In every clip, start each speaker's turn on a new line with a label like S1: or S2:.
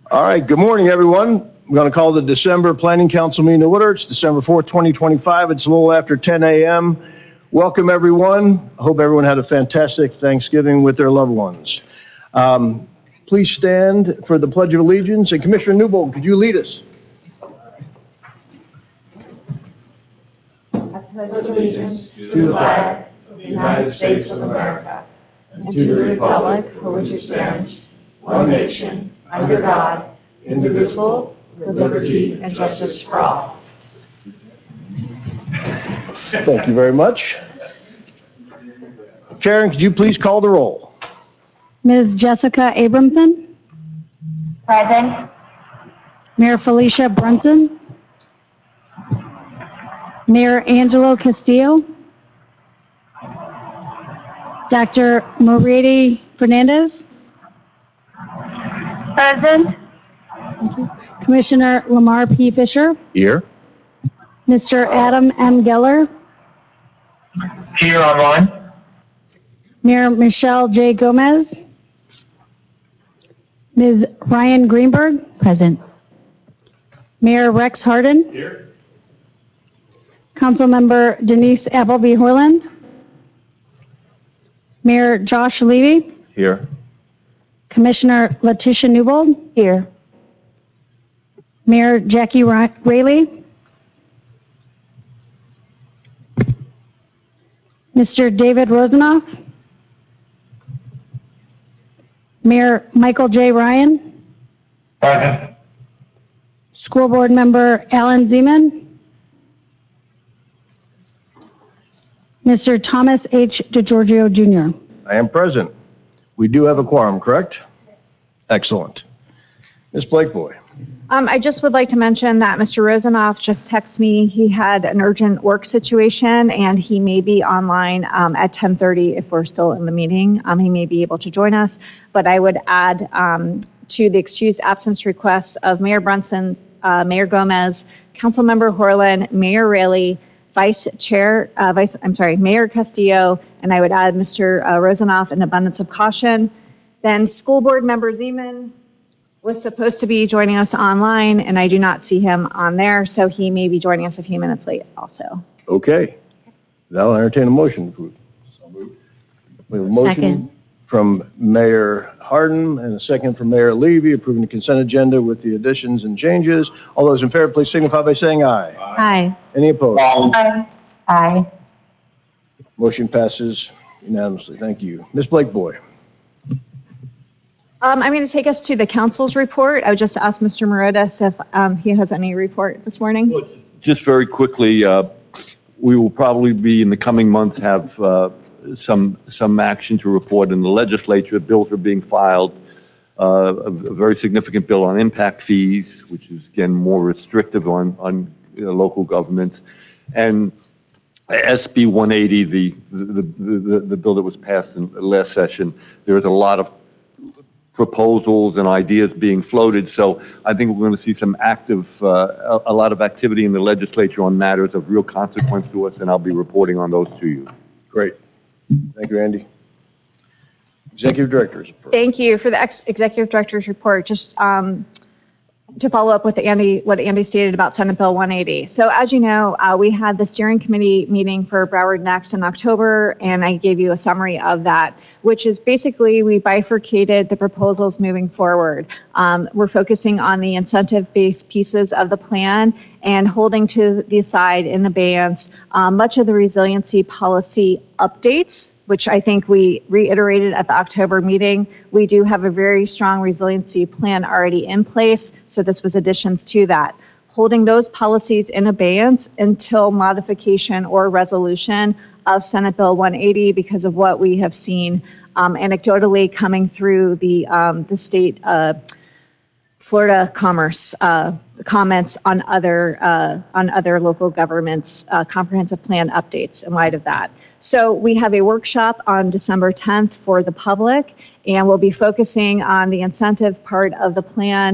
S1: All right, good morning, everyone. I'm going to call the December Planning Council meeting to order. It's December 4th, 2025. It's a little after 10 a.m. Welcome, everyone. I hope everyone had a fantastic Thanksgiving with their loved ones. Please stand for the Pledge of Allegiance. And Commissioner Newbold, could you lead us?
S2: I pledge allegiance to the flag of the United States of America and to the republic for which it stands, one nation, under God, indivisible, with liberty and justice for all.
S1: Thank you very much. Karen, could you please call the roll?
S3: Ms. Jessica Abramson.
S4: Present.
S3: Mayor Felicia Brunson. Mayor Angelo Castillo. Dr. Moriarty Fernandez.
S4: Present.
S3: Commissioner Lamar P. Fisher.
S1: Here.
S3: Mr. Adam M. Geller.
S4: Here online.
S3: Mayor Michelle J. Gomez. Ms. Ryan Greenberg. Present. Mayor Rex Harden.
S1: Here.
S3: Councilmember Denise Appleby Horland. Mayor Josh Levy.
S1: Here.
S3: Commissioner Letitia Newbold. Here. Mayor Jackie Raley. Mr. David Rosenoff. Mayor Michael J. Ryan.
S4: Present.
S3: School Board Member Alan Zeman. Mr. Thomas H. DeGiorgio Jr.
S1: I am present. We do have a quorum, correct? Excellent. Ms. Blakeboy.
S5: I just would like to mention that Mr. Rosenoff just texted me. He had an urgent work situation and he may be online at 10:30 if we're still in the meeting. He may be able to join us, but I would add to the excused absence requests of Mayor Brunson, Mayor Gomez, Councilmember Horland, Mayor Raley, Mayor Castillo, and I would add Mr. Rosenoff in abundance of caution. Then School Board Member Zeman was supposed to be joining us online, and I do not see him on there, so he may be joining us a few minutes late also.
S1: Okay. That'll entertain a motion. So moved. We have a motion
S3: Second.
S1: from Mayor Harden and a second from Mayor Levy approving the consent agenda with the additions and changes. All those in favor, please signify by saying aye.
S3: Aye.
S1: Any opposed?
S4: Aye.
S1: Motion passes unanimously. Thank you. Ms. Blakeboy.
S5: I'm going to take us to the council's report. I would just ask Mr. Morotas if he has any report this morning.
S6: Well, just very quickly, we will probably be in the coming months have some action to report in the legislature. Bills are being filed. A very significant bill on impact fees, which is again more restrictive on local governments, and SB 180, the bill that was passed in the last session. There's a lot of proposals and ideas being floated. So I think we're going to see some a lot of activity in the legislature on matters of real consequence to us, and I'll be reporting on those to you.
S1: Great. Thank you, Andy. Executive Director's report.
S5: Thank you for the Executive Director's report. Just to follow up with what Andy stated about Senate Bill 180. So as you know, we had the steering committee meeting for Broward Next in October, and I gave you a summary of that, which is basically we bifurcated the proposals moving forward. We're focusing on the incentive-based pieces of the plan and holding to the side in abeyance much of the resiliency policy updates, which I think we reiterated at the October meeting. We do have a very strong resiliency plan already in place, so this was additions to that. Holding those policies in abeyance until modification or resolution of Senate Bill 180 because of what we have seen anecdotally coming through the state Florida Commerce comments on other local governments' comprehensive plan updates in light of that. So we have a workshop on December 10th for the public, and we'll be focusing on the incentive part of the plan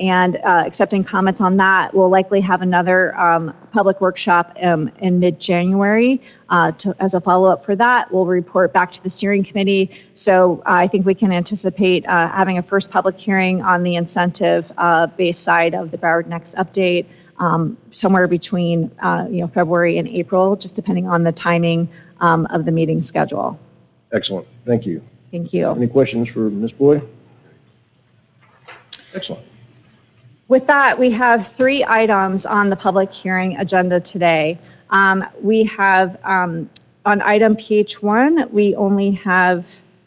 S5: and accepting comments on that. We'll likely have another public workshop in mid-January as a follow-up for that. We'll report back to the steering committee. So I think we can anticipate having a first public hearing on the incentive-based side of the Broward Next update somewhere between February and April, just depending on the timing of the meeting schedule.
S1: Excellent. Thank you.
S5: Thank you.
S1: Any questions for Ms. Boyd? Excellent.
S5: With that, we have 3 items on the public hearing agenda today. We have, on item PH1, we only have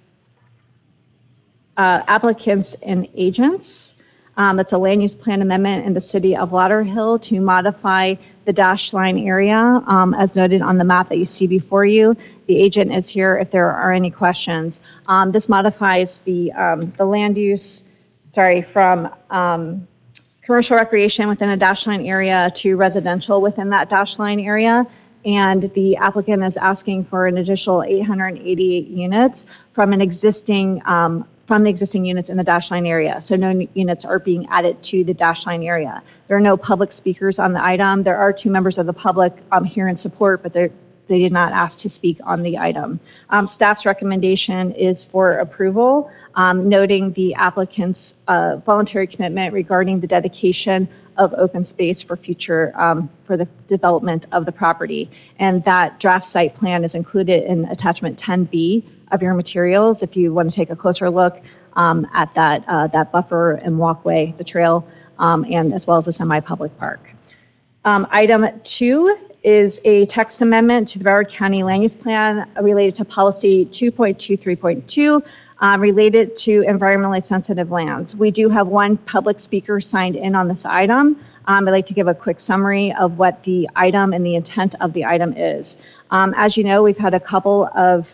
S5: applicants and agents. It's a land use plan amendment in the city of Lauderhill to modify the dashed line area as noted on the map that you see before you. The agent is here if there are any questions. This modifies the land use, from commercial recreation within a dashed line area to residential within that dashed line area. And the applicant is asking for an additional 888 units from the existing units in the dashed line area. So no units are being added to the dashed line area. There are no public speakers on the item. There are 2 members of the public here in support, but they did not ask to speak on the item. Staff's recommendation is for approval, noting the applicant's voluntary commitment regarding the dedication of open space for future, for the development of the property. And that draft site plan is included in attachment 10B of your materials if you want to take a closer look at that buffer and walkway, the trail, and as well as the semi-public park. Item 2 is a text amendment to the Broward County Land Use Plan related to policy 2.23.2 related to environmentally sensitive lands. We do have 1 public speaker signed in on this item. I'd like to give a quick summary of what the item and the intent of the item is. As you know, we've had a couple of,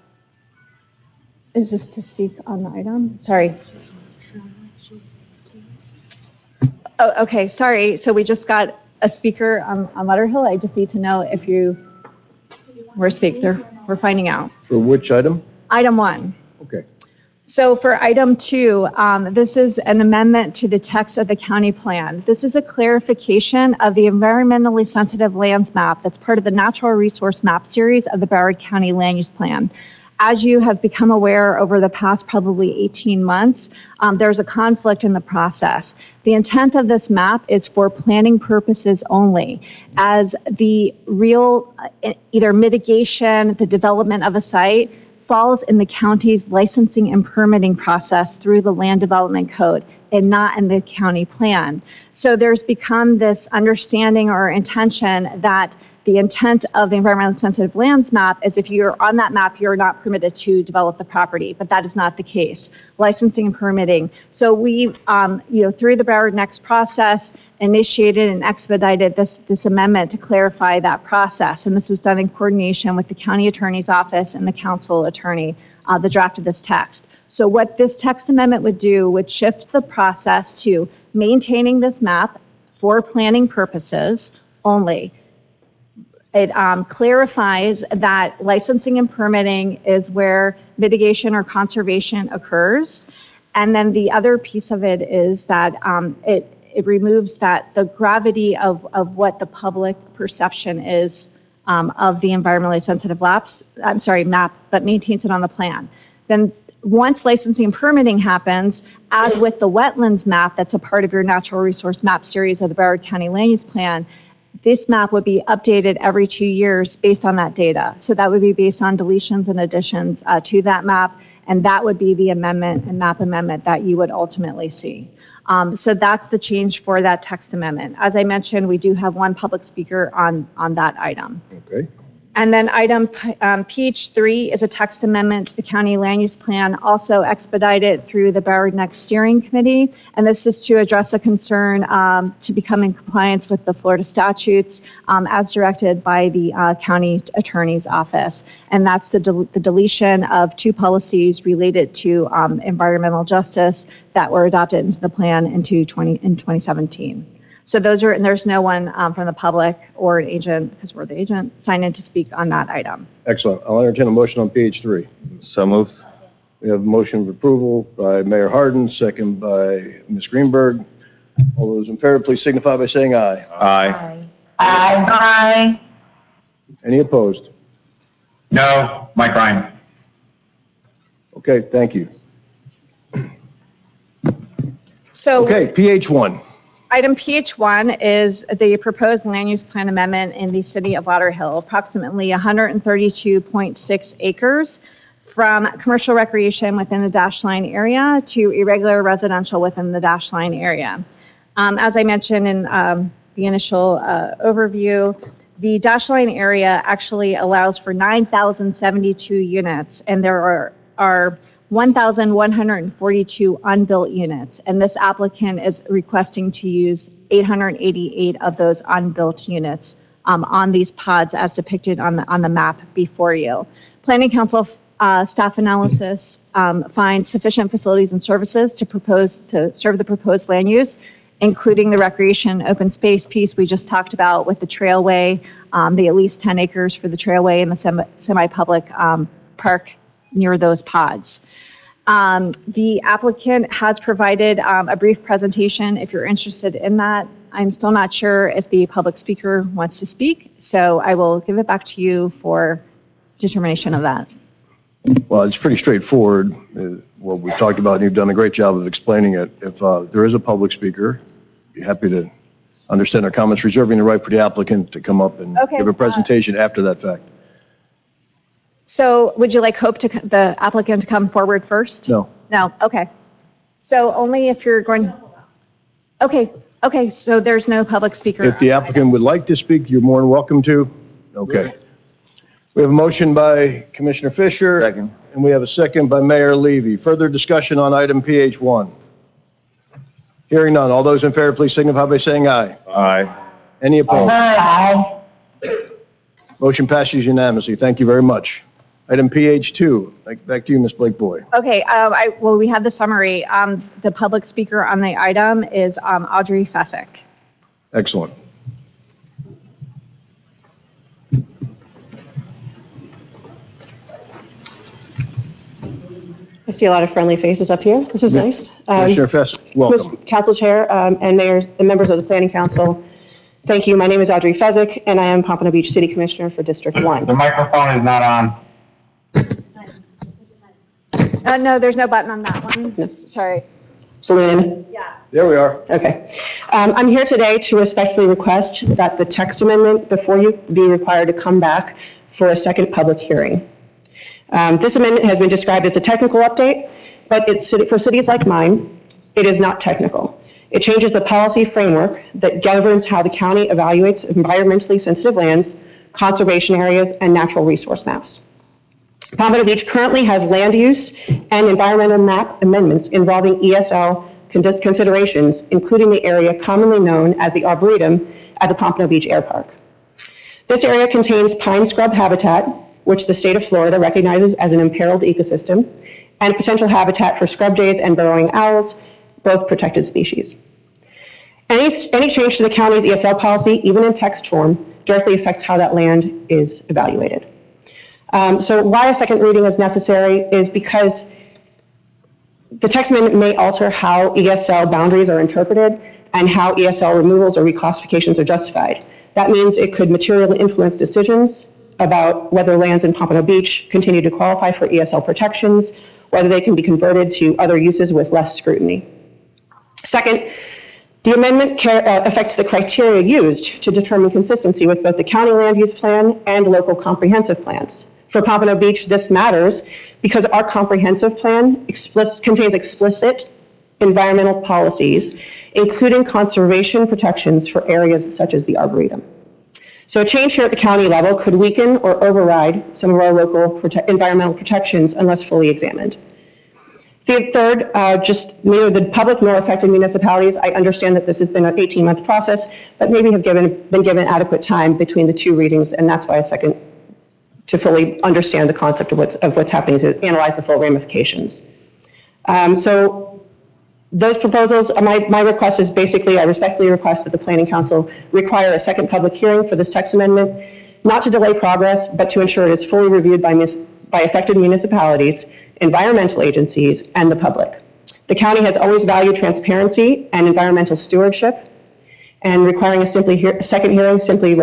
S5: is this to speak on the item? Sorry. Oh, okay, sorry. So we just got a speaker on Lauderhill. I just need to know if we're finding out.
S1: For which item?
S5: Item 1.
S1: Okay.
S5: So for item 2, this is an amendment to the text of the county plan. This is a clarification of the environmentally sensitive lands map that's part of the natural resource map series of the Broward County Land Use Plan. As you have become aware over the past probably 18 months, there's a conflict in the process. The intent of this map is for planning purposes only, as the real either mitigation, the development of a site falls in the county's licensing and permitting process through the land development code and not in the county plan. So there's become this understanding or intention that the intent of the environmentally sensitive lands map is if you're on that map, you're not permitted to develop the property, but that is not the case. Licensing and permitting. So we, through the Broward Next process, initiated and expedited this amendment to clarify that process. And this was done in coordination with the county attorney's office and the council attorney, the draft of this text. So what this text amendment would do would shift the process to maintaining this map for planning purposes only. It clarifies that licensing and permitting is where mitigation or conservation occurs. And then the other piece of it is that it removes the gravity of what the public perception is of the environmentally sensitive map, but maintains it on the plan. Then once licensing and permitting happens, as with the wetlands map that's a part of your natural resource map series of the Broward County Land Use Plan, this map would be updated every 2 years based on that data. So that would be based on deletions and additions to that map, and that would be the amendment and map amendment that you would ultimately see. So that's the change for that text amendment. As I mentioned, we do have 1 public speaker on that item.
S1: Okay.
S5: And then item PH3 is a text amendment to the county land use plan, also expedited through the Broward Next Steering Committee. And this is to address a concern to become in compliance with the Florida statutes as directed by the county attorney's office. And that's the deletion of 2 policies related to environmental justice that were adopted into the plan in 2017. So there's no one from the public or an agent, because we're the agent, signed in to speak on that item.
S1: Excellent. I'll entertain a motion on page 3.
S6: So moved.
S1: We have a motion of approval by Mayor Hardin, second by Ms. Greenberg. All those in favor, please signify by saying aye.
S6: Aye.
S4: Aye.
S1: Any opposed?
S4: No, Mike Ryan.
S1: Okay, thank you.
S5: So.
S1: Okay, PH1.
S5: Item PH1 is the proposed land use plan amendment in the city of Lauderhill, approximately 132.6 acres from commercial recreation within the dash line area to irregular residential within the dash line area. As I mentioned in the initial overview, the dash line area actually allows for 9,072 units, and there are 1,142 unbuilt units, and this applicant is requesting to use 888 of those unbuilt units on these pods as depicted on the map before you. Planning Council staff analysis finds sufficient facilities and services to serve the proposed land use, including the recreation open space piece we just talked about with the trailway, the at least 10 acres for the trailway and the semi-public park near those pods. The applicant has provided a brief presentation if you're interested in that. I'm still not sure if the public speaker wants to speak, so I will give it back to you for determination of that.
S1: Well, it's pretty straightforward, what we've talked about, and you've done a great job of explaining it. If there is a public speaker, be happy to understand our comments, reserving the right for the applicant to come up and
S5: Okay,
S1: give a presentation after that fact.
S5: So would you like the applicant to come forward first?
S1: No.
S5: No, okay. So only if you're going, okay, so there's no public speaker.
S1: If the applicant would like to speak, you're more than welcome to. Okay. We have a motion by Commissioner Fisher.
S6: Second.
S1: And we have a second by Mayor Levy. Further discussion on item PH1. Hearing none. All those in favor, please signify by saying aye.
S6: Aye.
S1: Any opposed?
S4: Aye.
S1: Motion passes unanimously. Thank you very much. Item PH2. Back to you, Ms. Blake Boy.
S5: Okay, well, we had the summary. The public speaker on the item is Audrey Fessick.
S1: Excellent.
S7: I see a lot of friendly faces up here. This is nice.
S1: Commissioner Fessick, welcome.
S7: Council Chair and Mayor and members of the Planning Council, thank you. My name is Audrey Fessick, and I am Pompano Beach City Commissioner for District 1.
S4: The microphone is not on.
S5: No, there's no button on that one. Sorry.
S7: Balloon.
S1: There we are.
S7: Okay. I'm here today to respectfully request that the text amendment before you be required to come back for a second public hearing. This amendment has been described as a technical update, but for cities like mine, it is not technical. It changes the policy framework that governs how the county evaluates environmentally sensitive lands, conservation areas, and natural resource maps. Pompano Beach currently has land use and environmental map amendments involving ESL considerations, including the area commonly known as the Arboretum at the Pompano Beach Air Park. This area contains pine scrub habitat, which the state of Florida recognizes as an imperiled ecosystem, and potential habitat for scrub jays and burrowing owls, both protected species. Any change to the county's ESL policy, even in text form, directly affects how that land is evaluated. So why a second reading is necessary is because the text amendment may alter how ESL boundaries are interpreted and how ESL removals or reclassifications are justified. That means it could materially influence decisions about whether lands in Pompano Beach continue to qualify for ESL protections, whether they can be converted to other uses with less scrutiny. Second, the amendment affects the criteria used to determine consistency with both the county land use plan and local comprehensive plans. For Pompano Beach, this matters because our comprehensive plan contains explicit environmental policies, including conservation protections for areas such as the Arboretum. So a change here at the county level could weaken or override some of our local environmental protections unless fully examined. Third, just neither the public nor affected municipalities, I understand that this has been an 18-month process, but maybe have been given adequate time between the two readings, and that's why a second to fully understand the concept of what's happening, to analyze the full ramifications. So those proposals, my request is basically, I respectfully request that the Planning Council require a second public hearing for this text amendment, not to delay progress, but to ensure it is fully reviewed by affected municipalities, environmental agencies, and the public. The county has always valued transparency and environmental stewardship, and requiring a second hearing simply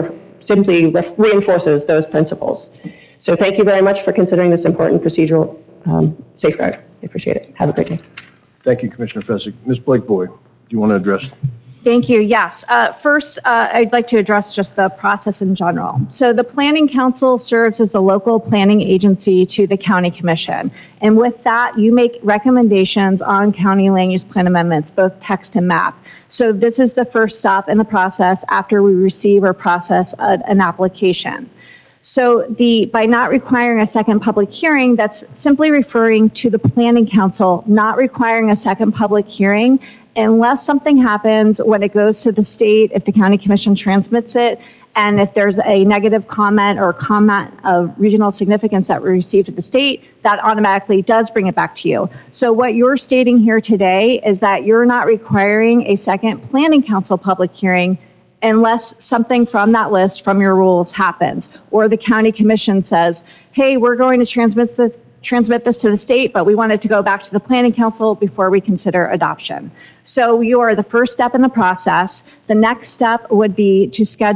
S7: reinforces those principles. So thank you very much for considering this important procedural safeguard. I appreciate it. Have a great day.
S1: Thank you, Commissioner Fezzik. Ms. Blake Boyd, do you want to address?
S5: Thank you. Yes. First, I'd like to address just the process in general. So the Planning Council serves as the local planning agency to the County Commission. And with that, you make recommendations on county land use plan amendments, both text and map. So this is the first stop in the process after we receive or process an application. So by not requiring a second public hearing, that's simply referring to the Planning Council not requiring a second public hearing unless something happens when it goes to the state, if the County Commission transmits it, and if there's a negative comment or comment of regional significance that we received at the state, that automatically does bring it back to you. So what you're stating here today is that you're not requiring a second Planning Council public hearing unless something from that list from your rules happens, or the County Commission says, hey, we're going to transmit this to the state, but we want it to go back to the Planning Council before we consider adoption. So you are the first step in the process. The next step would be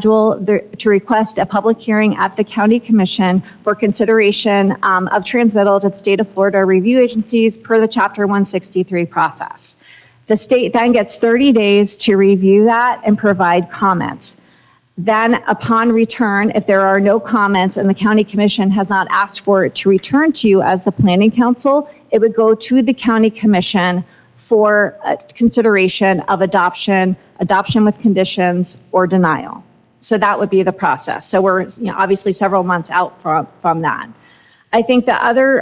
S5: to request a public hearing at the County Commission for consideration of transmittal to the state of Florida review agencies per the Chapter 163 process. The state then gets 30 days to review that and provide comments. Then upon return, if there are no comments and the County Commission has not asked for it to return to you as the Planning Council, it would go to the County Commission for consideration of adoption with conditions, or denial. So that would be the process. So we're obviously several months out from that. I think the other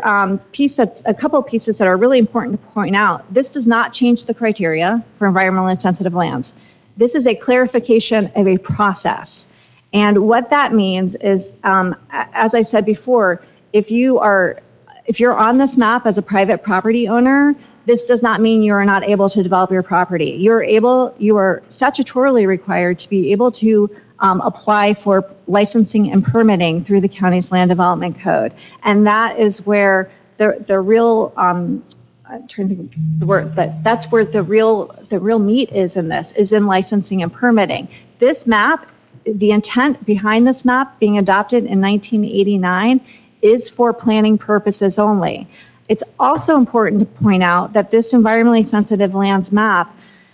S5: a couple of pieces that are really important to point out, this does not change the criteria for environmentally sensitive lands. This is a clarification of a process. And what that means is, as I said before, if you're on this map as a private property owner, this does not mean you are not able to develop your property. You are statutorily required to be able to apply for licensing and permitting through the county's land development code. And that is where the real, I'm trying to think of the word, but that's where the real meat is in this, is in licensing and permitting. This map, the intent behind this map being adopted in 1989 is for planning purposes only. It's also important to point out that this environmentally sensitive lands map,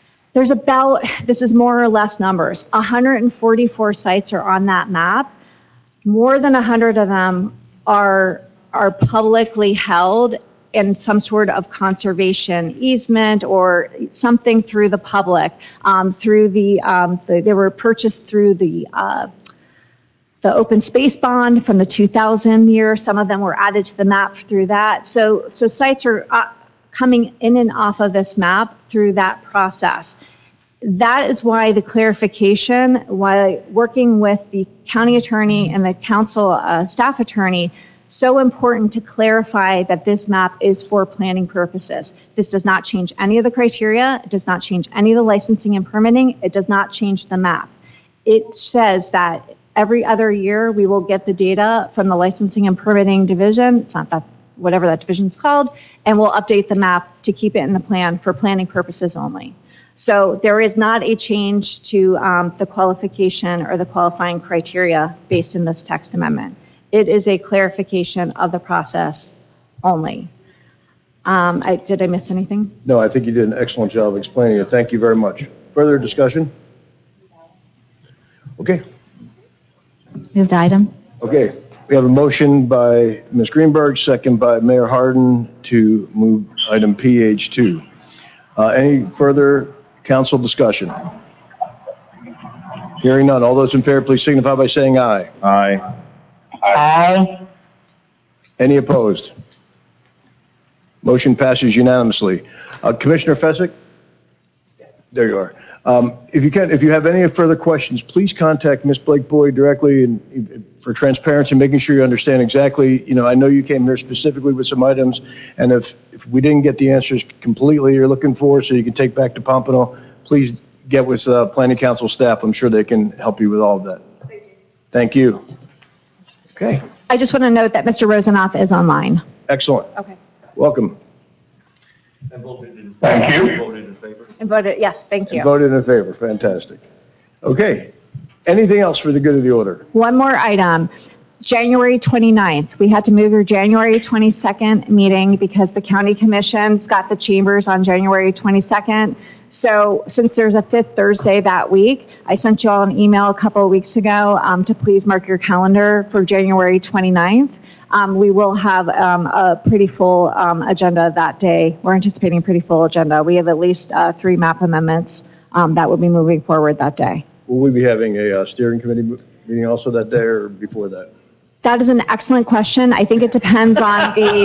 S5: this is more or less numbers, 144 sites are on that map. More than 100 of them are publicly held in some sort of conservation easement or something through the public, they were purchased through the open space bond from the 2000 year. Some of them were added to the map through that. So sites are coming in and off of this map through that process. That is why the clarification, why working with the county attorney and the council staff attorney, so important to clarify that this map is for planning purposes. This does not change any of the criteria. It does not change any of the licensing and permitting. It does not change the map. It says that every other year we will get the data from the licensing and permitting division. It's not that, whatever that division is called, and we'll update the map to keep it in the plan for planning purposes only. So there is not a change to the qualification or the qualifying criteria based in this text amendment. It is a clarification of the process only. Did I miss anything?
S1: No, I think you did an excellent job explaining it. Thank you very much. Further discussion? Okay.
S3: Move the item.
S1: Okay. We have a motion by Ms. Greenberg, second by Mayor Harden to move item PH2. Any further council discussion? Hearing none. All those in favor, please signify by saying aye. Aye.
S4: Aye.
S1: Any opposed? Motion passes unanimously. Commissioner Fezzik? There you are. If you have any further questions, please contact Ms. Blake Boyd directly and for transparency, making sure you understand exactly, I know you came here specifically with some items, and if we didn't get the answers completely you're looking for so you can take back to Pompano, please get with Planning Council staff. I'm sure they can help you with all of that. Thank you. Okay.
S5: I just want to note that Mr. Rosenoff is online.
S1: Excellent.
S5: Okay.
S1: Welcome.
S4: Thank you.
S5: And voted, yes, thank you.
S1: Voted in favor. Fantastic. Okay. Anything else for the good of the order?
S5: One more item. January 29th, we had to move your January 22nd meeting because the county commission's got the chambers on January 22nd. So since there's a fifth Thursday that week, I sent you all an email a couple of weeks ago to please mark your calendar for January 29th. We will have a pretty full agenda that day. We're anticipating a pretty full agenda. We have at least 3 map amendments that will be moving forward that day.
S1: Will we be having a steering committee meeting also that day or before that?
S5: That is an excellent question. I think it depends on the,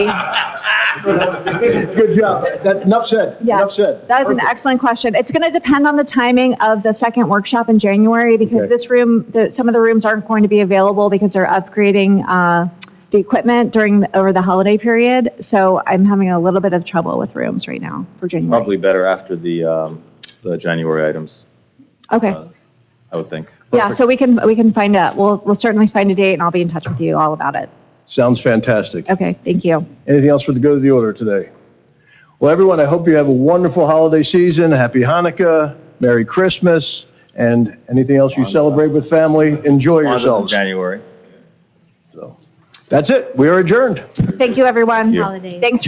S1: Good job. Enough said. Enough
S5: yes,
S1: said.
S5: that is an excellent question. It's going to depend on the timing of the second workshop in January because
S1: Okay.
S5: this room, some of the rooms aren't going to be available because they're upgrading the equipment over the holiday period. So I'm having a little bit of trouble with rooms right now for January.
S8: Probably better after the January items,
S5: Okay.
S8: I would think.
S5: Yeah, so we can find out. We'll certainly find a date and I'll be in touch with you all about it.
S1: Sounds fantastic.
S5: Okay, thank you.
S1: Anything else for the good of the order today? Well, everyone, I hope you have a wonderful holiday season. Happy Hanukkah, Merry Christmas, and anything else you celebrate with family, enjoy
S8: Kwanzaa's in
S1: yourselves.
S8: January.
S1: So, that's it. We are adjourned.
S5: Thank you, everyone.
S8: you.
S3: Holidays.
S5: Thanks